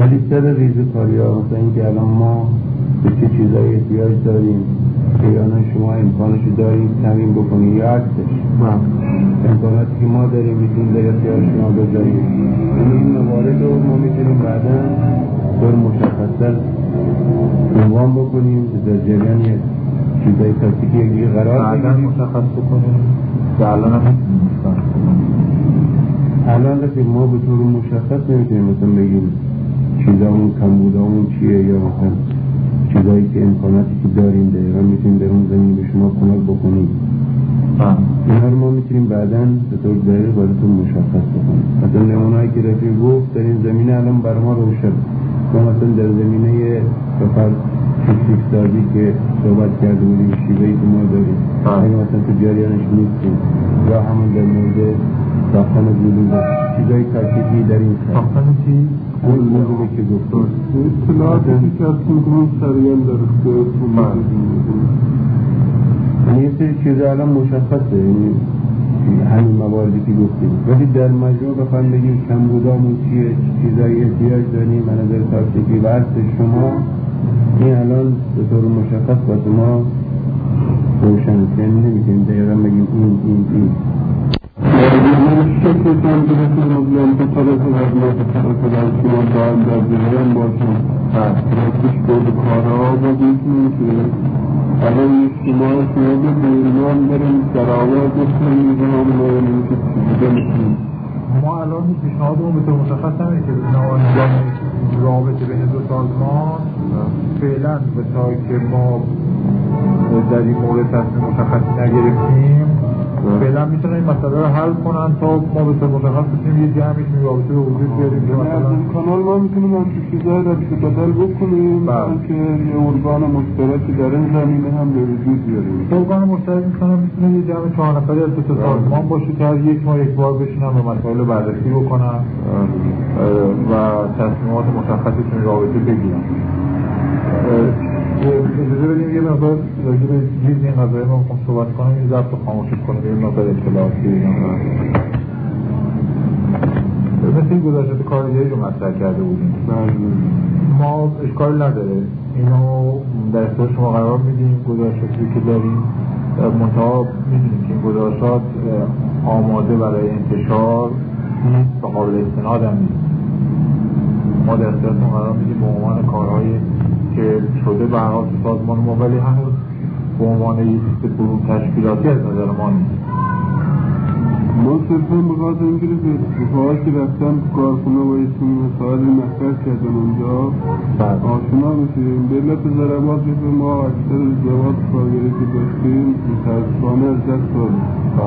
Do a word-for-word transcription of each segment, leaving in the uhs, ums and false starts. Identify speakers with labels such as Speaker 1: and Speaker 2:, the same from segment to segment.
Speaker 1: ولی سر ریزکاری ها مثلا اینکه الان ما به چه چیزایی احتیاج داریم که یا نه شما امکانشو داریم تمرین بکنیم یا عکسش امکاناتی که ما داریم میتونیم در اختیار شما بذاریم. این موارد رو ما میتونیم بعدا طور مشخصتر عنوان بکنیم در جریان چیزایی تاکتیکی یه قرار
Speaker 2: بعدا مشخص بکنیم که الان هم
Speaker 1: الان رفتی ما به طور مشخص نمیتونیم مثلا بگیم چیزامون کمبودامون چیه یا مثلا چیزایی که امکاناتی که داریم دقیقا میتونیم در اون زمین به شما کمک بکنیم. اینا رو ما میتونیم بعداً به طور دقیق براتون مشخص بکنیم. مثلا نمونه‌ای که رفیق گفت در این زمینه الان برای ما روشن. ما مثلا در زمینه سفر فیزیک سازی که صحبت کرده بودیم شیوهی که ما داریم اگه مثلا تو جریانش نیستیم یا همون در مورد ساختن گلوله چیزایی تاکیدی در این
Speaker 2: ساختن چی؟
Speaker 1: اون موضوعی که گفتم
Speaker 3: اطلاعاتی که از کنترل سریعا در اختیارتون
Speaker 1: یعنی یه سری چیزا الان مشخصه، یعنی همین مواردی که گفتیم، ولی در مجموع بخوایم بگیم کمبودامون چیه، چیزایی احتیاج داریم از نظر تاکتیکی و عرض شما این الان به طور مشخص واسه ما روشن، یعنی نمیتونیم دقیقا بگیم این این این
Speaker 3: شکل کنم که بسید مبلیم که طرف خدمت طرف در شما باید در دیگران باشم رکش بود کارها و بیتونیم که الان شما شما به بیرمان بریم در آواز بکنیم میزنم نایمون که چیزده میکنیم.
Speaker 2: ما الان هیچ پیشنهادمون به طور مشخص نمیده که رابطه بین دو سازمان فعلا به تایی که ما در این مورد تصمیم مشخصی نگرفتیم فعلا میتونن این مسئله رو حل کنن تا ما به طور مشخص بتونیم یه جمعیش می رابطه به وجود بیاریم که مثلا
Speaker 3: این کانال ما میتونیم همچه چیزهای را که بدل بکنیم که یه ارگان مشترکی در این زمینه هم به وجود بیاریم.
Speaker 2: ارگان مشترک میکنم میتونه یه جمع چهار نفری از دو تا سازمان باشه که هر یک ماه یک بار بشینن و مسائل بررسی بکنن و تصمیمات مشخصشون رابطه بگیرن. اجازه بدیم یه مقدار راجع به چیز این قضایی ما میخوام صحبت کنم، این ضبط رو خاموشی کنم یه مقدار اطلاعاتی بگم. مثل این گذاشت کارگری رو مطرح کرده بودیم، ما اشکال نداره اینو در اختیار شما قرار میدیم گذاشتی که داریم، منتها میدونیم که این گذاشت آماده برای انتشار نیست و قابل استناد هم نیست. ما در اختیارتون قرار میدیم به عنوان کارهای که شده به هر حال سازمان ما، ولی هنوز به عنوان یک برون تشکیلاتی از نظر ما نیست.
Speaker 3: ما صرفا بخاطر اینکه رفاقات که رفتن تو کارخونه و ایشون مسائل مطرح کردن اونجا آشنا بشیم. به علت ضربات که ما اکثر ضربات کارگری که داشتیم متاسفانه از دست دادیم.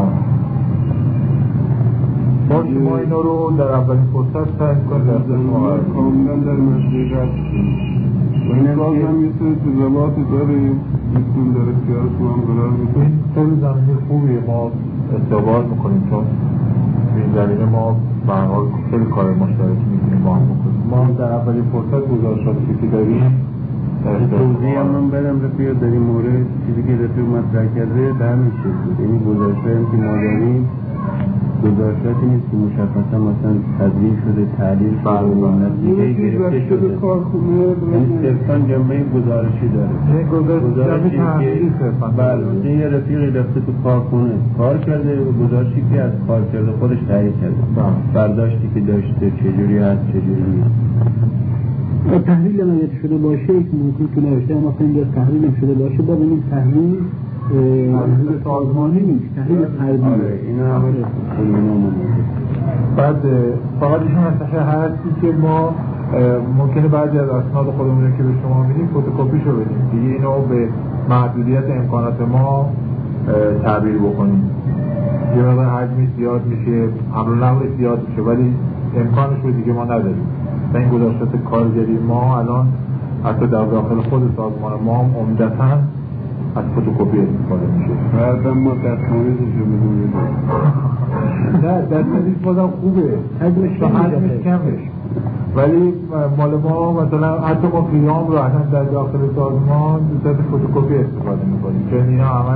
Speaker 2: ما شما اینا رو در اولین فرصت سعی کنید در
Speaker 3: زمان کاملا در مسئله رد و این باز هم یه سری تجرباتی داریم میتونیم در اختیار شما هم قرار میکنیم.
Speaker 2: این طور زمینه خوبیه ما استقبال میکنیم چون این زمینه ما به هر حال خیلی کار مشترکی میتونیم با هم بکنیم. ما در اولین فرصت گزارشاتی که داریم
Speaker 1: توضیح هم من برم رفیق در این مورد چیزی که رفیق مطرح کرده به همین چیز بود. یعنی گزارشاتی هم که ما داریم گزارشاتی نیست که مشخصا مثلا تدریج شده، تعلیل شده و نتیجه گرفته شده، یعنی صرفا جنبه گزارشی داره. گزارشی که بله یه رفیقی رفته تو کارخونه کار کرده و گزارشی که از کار کرده خودش تهیه کرده، برداشتی که داشته چجوری هست چجوری نیست.
Speaker 4: تحلیل هم اگر شده باشه یک ممکن که نوشته اما اینجا تحلیل هم شده باشه با این تحلیل تحلیل سازمانی نیست، تحلیل فردی.
Speaker 1: آره اینا همه خیلی
Speaker 2: بعد فقط ایشون هستشه هستی که ما ممکنه بعضی از اسناد خودمون که به شما میدیم فتوکپیشو بدیم دیگه اینو به محدودیت امکانات ما تعبیر بکنیم. یه مقدار حجمی زیاد میشه، حمل و نقل زیاد میشه ولی امکانش رو دیگه ما نداریم. و این گذاشتات کارگری ما الان حتی در داخل خود سازمان ما هم عمدتاً از فتوکپی استفاده میشه.
Speaker 3: بعد ما دستمالیزش رو بدونیم.
Speaker 2: نه دستمالیز بازم خوبه، حجمش حجمش کمش، ولی مال ما مثلا حتی ما قیام رو اصلا در داخل سازمان به صورت فتوکپی استفاده میکنیم چون اینا همش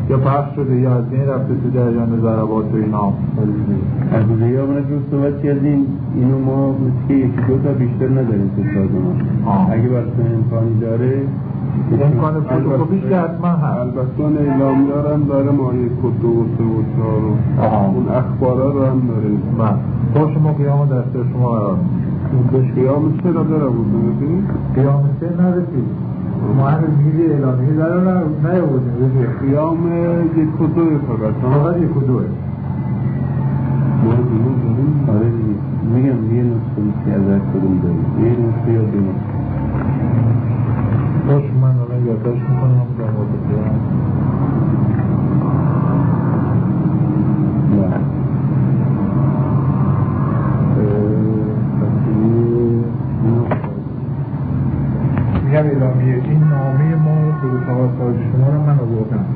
Speaker 2: یا پخش شده یا از این رفته تو جریان ضربات و اینا.
Speaker 1: از ریا من رو صحبت کردیم، اینو ما مثل که یکی دو تا بیشتر نداریم تو سازمان. اگه براتون امکانی داره
Speaker 2: امکان فوتوکپیش که حتما هست.
Speaker 3: البته اعلامیه هم داره، مایه کد دو و سه و چهار و اون اخبارا رو هم داره.
Speaker 2: من با شما قیام دسته شما قرار
Speaker 3: میدیم. قیام سه را داره بود نمیدیم؟
Speaker 2: قیام سه نرسید، ما هم میگه اعلامیه داره نه بودیم.
Speaker 3: قیام یک و دوی فقط
Speaker 2: فقط یک و دوی
Speaker 3: ما دونو داریم.
Speaker 1: آره میگم یه نسخه که از هر کدوم داریم، یه نسخه یا دو نسخه.
Speaker 2: باش من الان یادداشت میکنم در مورد قیام. میگم اعلامیه این نامه ما به رفقا خارج شما رو من آوردم.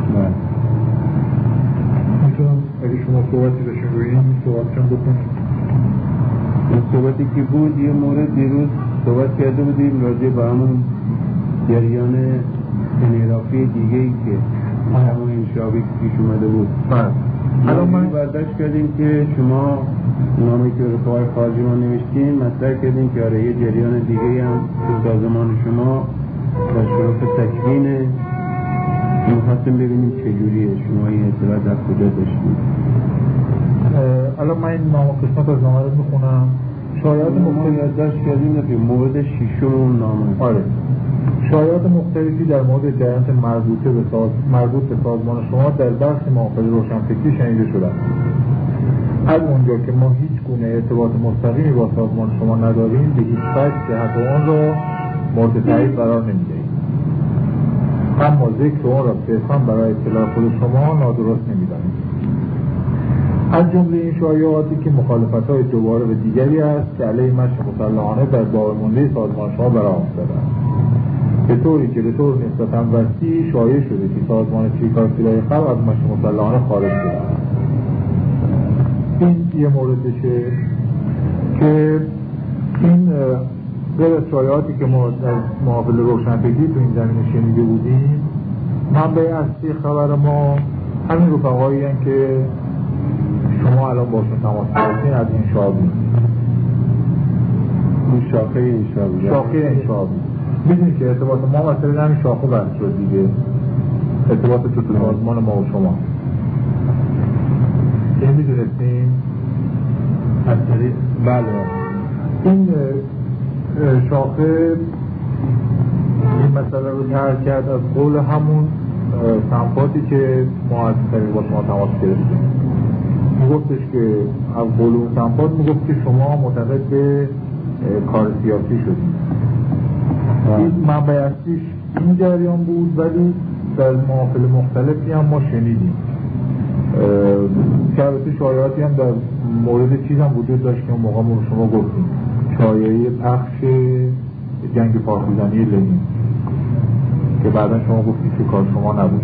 Speaker 2: میتونم اگه شما صحبتی داشتیم روی این صحبتشون بکنیم.
Speaker 1: این صحبتی که بود یه مورد دیروز صحبت کرده بودیم راجع به همون جریان انحرافی دیگه ای که همون انشابی که پیش اومده بود.
Speaker 2: الان
Speaker 1: ما
Speaker 2: من
Speaker 1: برداشت کردیم که شما نامه که رفقای خارجی ما نوشتیم مطرح کردیم که آره یه جریان دیگه هم تو سازمان شما در شرف تکوینه، می‌خواستیم ببینیم چجوریه، شما این اطلاعات از کجا داشتیم.
Speaker 2: الان من این نامه قسمت از نامه رو میخونم. شایعات
Speaker 1: مختلفی یادداشت کردیم که مورد ششم اون نامه.
Speaker 2: آره شایعات مختلفی در مورد جریان مربوطه به ساز... مربوط به سازمان شما در بخش محافظ روشنفکری شنیده شده. از اونجا که ما هیچ گونه ارتباط مستقیمی با سازمان شما نداریم، به هیچ وجه جهت آن را مورد تایید قرار نمیدهیم. اما ذکر آن را صرفاً برای اطلاع خود شما نادرست نمیدانیم. از جمله این شایعاتی که مخالفت‌های دوباره به دیگری است که علیه مشی مسلحانه در باقی‌مانده سازمان شما برآمده است، به طوری که به طور نسبتاً وسیع شایع شده که سازمان چریک‌های سلاح خلق از مشی مسلحانه خارج شده است. این یه موردشه که این غیر از شایعاتی که ما در محافل روشنفکری تو این زمینه شنیده بودیم، منبع اصلی خبر ما همین رفقایی هستند که شما الان باشون تماس گرفتین از این شعبی.
Speaker 1: این شاخه این شعبی
Speaker 2: شاخه این شعبی میدونی که ارتباط ما مثلا همین شاخه بحث شد دیگه، ارتباط تو سازمان ما و شما این میدونستیم
Speaker 1: از طریق
Speaker 2: بله این شاخه این مسئله رو طرح کرد از قول همون سمپاتی که ما از طریق با شما تماس گرفتیم. میگفتش که از قول اون سمپات میگفت که شما معتقد به کار سیاسی شدید. این منبع اصلیش این جریان بود، ولی در محافل مختلفی هم ما شنیدیم که البته شایعاتی هم در مورد چیز هم وجود داشت که اون موقع ما شما گفتیم شایعه پخش جنگ پارتیزانی لنین که بعدا شما گفتید که کار شما نبوده.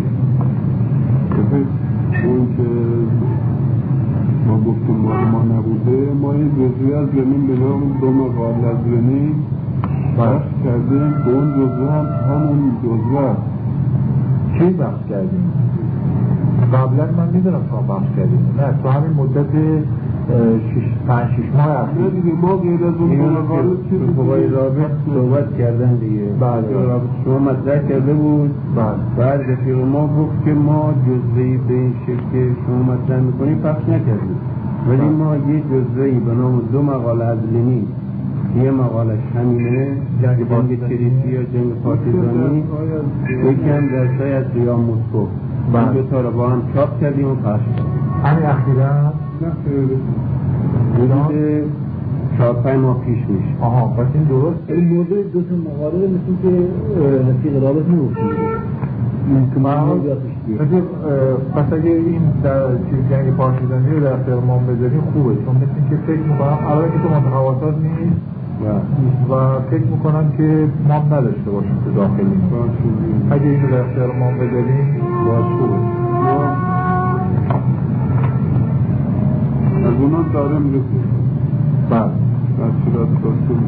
Speaker 3: اون که ما گفتیم مال ما نبوده، ما این جزوی از لنین به نام دو مقال از لنین بخش کردیم که اون جزوه هم همون جزوه هست.
Speaker 2: چی بخش کردیم؟ قبلا من میدونم شما بخش کردیم، نه تو همین مدت پنج شش ماه اخیر
Speaker 3: نه دیگه ما غیر از اون مقال چیز
Speaker 1: رفقای رابط صحبت کردن دیگه.
Speaker 2: بعد
Speaker 1: رابط شما مطرح کرده بود، بعد رفیق ما گفت که ما جزوهی به این شکل که شما مطرح میکنیم پخش نکردیم، ولی ما یه جزوهی به نام دو مقاله از لنین، یه مقالش همینه جنگ چریکی یا جنگ پارتیزانی، یکی هم درسای از قیام مسکو، این دو تا رو با هم چاپ کردیم و پخش کردیم.
Speaker 2: همین اخیرا
Speaker 1: حدود چهار پنج ماه پیش میشه.
Speaker 2: آها پس این درست.
Speaker 4: این موضوع دو تا مقاله مثل که رفیق رابط نگفتیم
Speaker 2: که من پس اگه این در چیز جنگ پارتیزانی رو در اختیار ما بذاریم خوبه، چون مثل که فکر میکنم اولا که تو متخواصات نیست و فکر میکنم که ما هم نداشته باشیم تو داخلی. اگه این رو در اختیار ما بذاریم باید خوبه.
Speaker 3: از اونا دارم رسید
Speaker 2: بله
Speaker 3: از صورت کاسته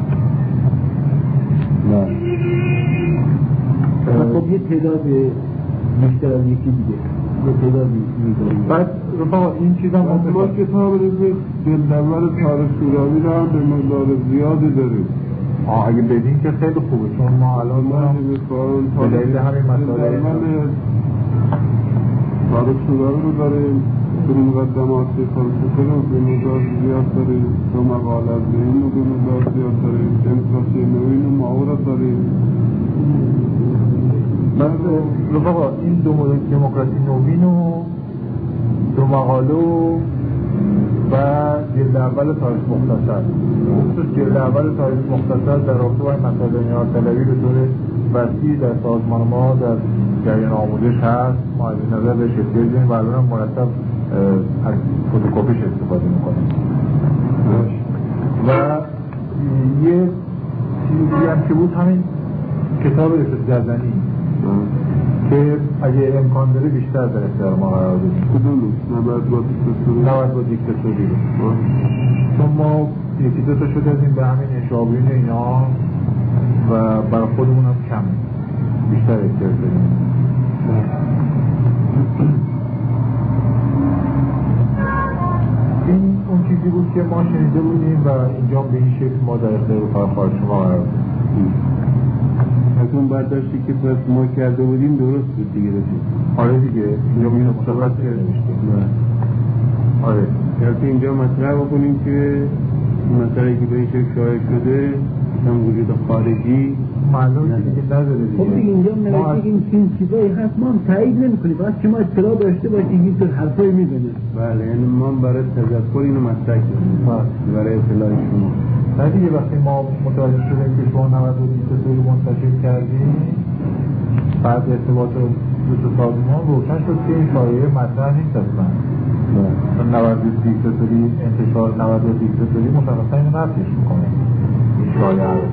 Speaker 4: خب یه تعداد بیشتر از یکی دیگه به تعدادی می‌دونیم.
Speaker 2: بعد رفقا این چیزا ما
Speaker 3: ما کتاب رزق جلدول تاریخ شوروی رو هم به مقدار زیادی داریم.
Speaker 2: آه اگه بدین که خیلی خوبه، چون ما الان دارم به دلیل همین مسئله
Speaker 3: تاریخ شوروی رو داریم، به مقدمات فلسفه رو به مقدار زیاد داریم، دو مقاله از این رو به مقدار زیاد داریم، دموکراسی نوین و معاورت داریم.
Speaker 2: بس رفقا این دو مورد دموکراسی نوین و دو مقاله و جلد اول تاریخ مختصر، خصوص جلد اول تاریخ مختصر در رابطه با این مسئله انحصار طلبی به طور وسیع در سازمان ما در جریان آموزش هست. ما از این نظر بهش احتیاج داریم و الان مرتب از فتوکپیش استفاده میکنیم. و یه چیزی هم که بود همین کتاب رشد گردنی که اگه امکان داره بیشتر در اختیار ما قرار بدیم.
Speaker 3: کدومش؟ نباید با دیکتاتوری؟
Speaker 2: نباید با دیکتاتوری رو، چون ما یکی دو تا شده ازیم به همین انشابین اینا و برای خودمون هم کم بیشتر احتیاج داریم. این اون چیزی بود که ما شنیده بودیم و اینجا به این شکل ما در اختیار خارج شما قرار بدیم.
Speaker 1: از اون برداشتی که پس ما کرده بودیم درست بود دیگه رسید.
Speaker 2: آره دیگه اینجا میشه مصابت نمیشته. آره
Speaker 1: یعنی اینجا مطرح بکنیم که مسئله که به این شکل شایع شده هم وجود خارجی
Speaker 2: معلومه دیگه نداره دیگه.
Speaker 4: خب دیگه اینجا نوشته این چین چیزایی هست ما هم تایید نمی‌کنیم، بس شما اطلاع داشته باشید این طور حرفایی میزنه.
Speaker 1: بله یعنی ما برای تذکر اینو مطرح کردیم برای اطلاع شما.
Speaker 2: نه دیگه وقتی ما متوجه شدیم که شما نود و دیکتاتوری منتشر کردیم بعد ارتباط دو سازمان روشن شد که این شایعه مطرح نیست اصلا. چون نود و دیکتاتوری انتشار نود و دیکتاتوری مشخصا اینو نفیش میکنه این شایعه رو.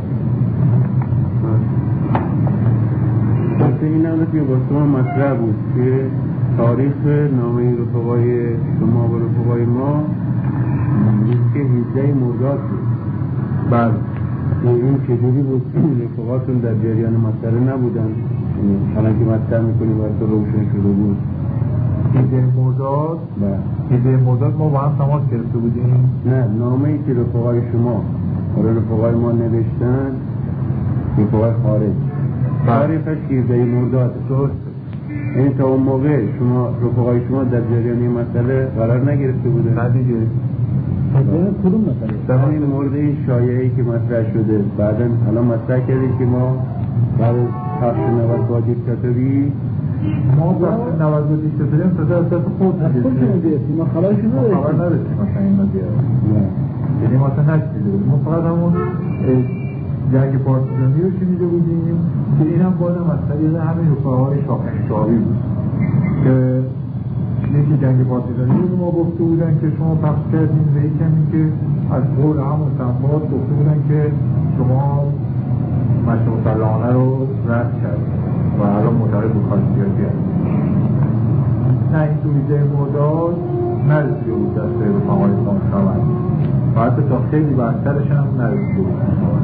Speaker 1: مثل این هم که با شما مطرح بود که تاریخ نامه رفقای شما و رفقای ما که هجده مرداد بود.
Speaker 2: بله
Speaker 1: این چجوری بود رفقاتون در جریان مسئله نبودن؟ حالا که مطرح میکنیم باید تو روشن شده بود.
Speaker 2: هجده مرداد هجده مرداد ما با هم تماس گرفته بودیم.
Speaker 1: نه نامه ای که رفقای شما برای رفقای ما نوشتن رفقای خارج تاریخش هجده مرداد درست. این تا اون موقع شما رفقای شما در جریان مسئله قرار نگرفته بوده؟
Speaker 2: نه دیگه.
Speaker 4: کدوم مسئله؟
Speaker 1: در این مورد این شایعه‌ای که مطرح شده بعداً حالا مطرح کردیم که ما بعد از پخش نود با دیکتاتوری
Speaker 2: ما وقتی نود با دیکتاتوری هم تازه از دست خود
Speaker 4: نگرفتیم ما خبرشو نداشتیم
Speaker 2: خبر نداشتیم مثلا این نگه یعنی ما اصلا نشنیده بودیم. ما فقط همون جنگ پارتیزانی رو شنیده بودیم که این هم بازم از طریق همین رفقاهای شاهنشاهی بود که یکی جنگ پارتیزانی رو ما گفته بودن که شما پخش کردیم و یکی همین که از قول همون سنباد گفته بودن که شما مشت مسلحانه رو رد کردیم و الان معترض به کارسیاسی هست. نه این تو هجده مرداد نرسیده بود دسته رفقای شاهنشاهی و حتی تا خیلی بدترش هم نرسیده بود.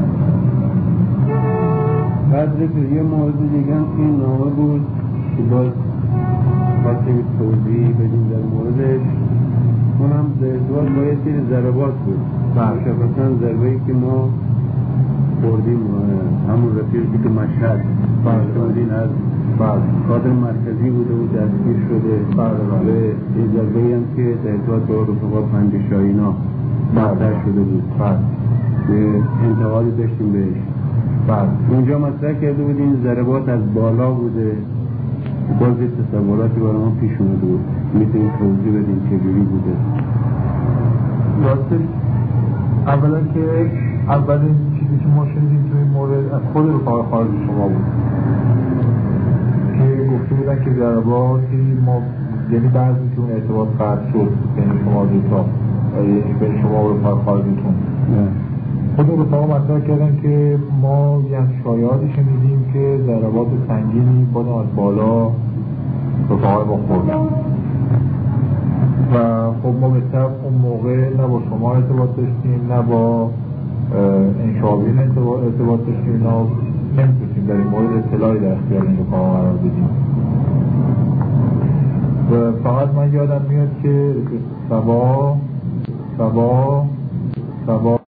Speaker 1: بعد رفت یه مورد دیگه هم که این نامه بود که باز خواستیم توضیح بدیم در موردش. اون هم در ازدواج با یه سری ضربات بود. مشخصا ضربه‌ای که ما خوردیم همون رفیقی که مشهد بودین از کادر مرکزی بوده و دستگیر شده و این ضربه‌ای هم که در ازدواج با رفقا پنجشاهینا مطرح شده بود که انتقادی داشتیم بهش. اونجا مطرح کرده بود این ضربات از بالا بوده. باز یه تصوراتی برای ما پیش اومده بود میتونید توضیح بدیم چجوری بوده؟
Speaker 2: راستش اولا که اولین چیزی که ما شنیدیم توی این مورد از خود رفقای خارج شما بود که گفته بودن که ضرباتی ما یعنی بعضی که اون ارتباط قطع شد بین شما دوتا یعنی بین شما و رفقای خارجتون. خود رفقا مطرح کردن که ما یه شایعاتی شنیدیم که ضربات سنگینی بازم از بالا رفقای ما خوردن و خب ما به طب اون موقع نه با شما ارتباط داشتیم نه با انشابین ارتباط داشتیم نه نمیتونیم در این مورد اطلاعی در اختیار این رفقا قرار بدیم. و فقط من یادم میاد که سبا سبا سبا